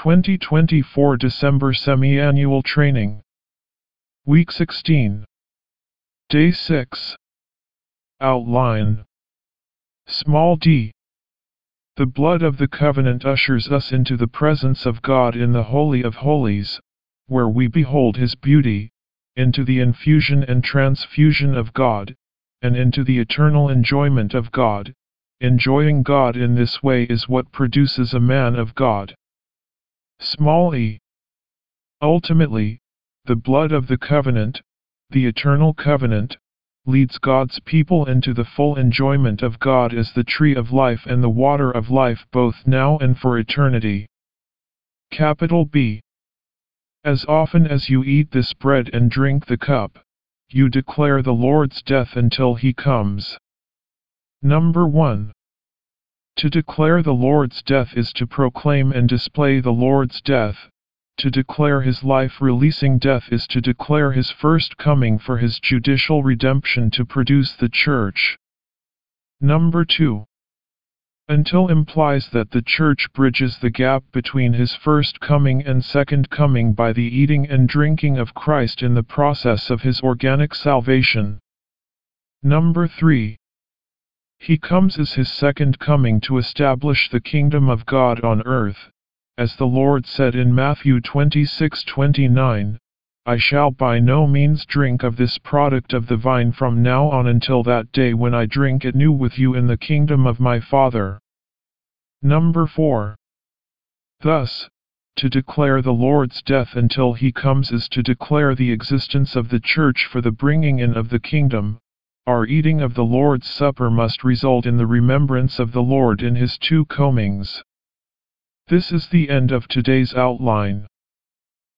2024 December Semi-Annual Training. Week 16. Day 6. Outline. Small d. The blood of the covenant ushers us into the presence of God in the Holy of Holies, where we behold His beauty, into the infusion and transfusion of God, and into the eternal enjoyment of God. Enjoying God in this way is what produces a man of God. Small e. Ultimately, the blood of the covenant, the eternal covenant, leads God's people into the full enjoyment of God as the tree of life and the water of life both now and for eternity. Capital B. As often as you eat this bread and drink the cup, you declare the Lord's death until He comes. Number 1. To declare the Lord's death is to proclaim and display the Lord's death. To declare His life-releasing death is to declare His first coming for His judicial redemption to produce the church. Number 2. Until implies that the church bridges the gap between His first coming and second coming by the eating and drinking of Christ in the process of His organic salvation. Number 3. He comes as His second coming to establish the kingdom of God on earth, as the Lord said in Matthew 26:29, I shall by no means drink of this product of the vine from now on until that day when I drink it new with you in the kingdom of my Father. Number 4. Thus, to declare the Lord's death until He comes is to declare the existence of the church for the bringing in of the kingdom. Our eating of the Lord's Supper must result in the remembrance of the Lord in His two comings. This is the end of today's outline.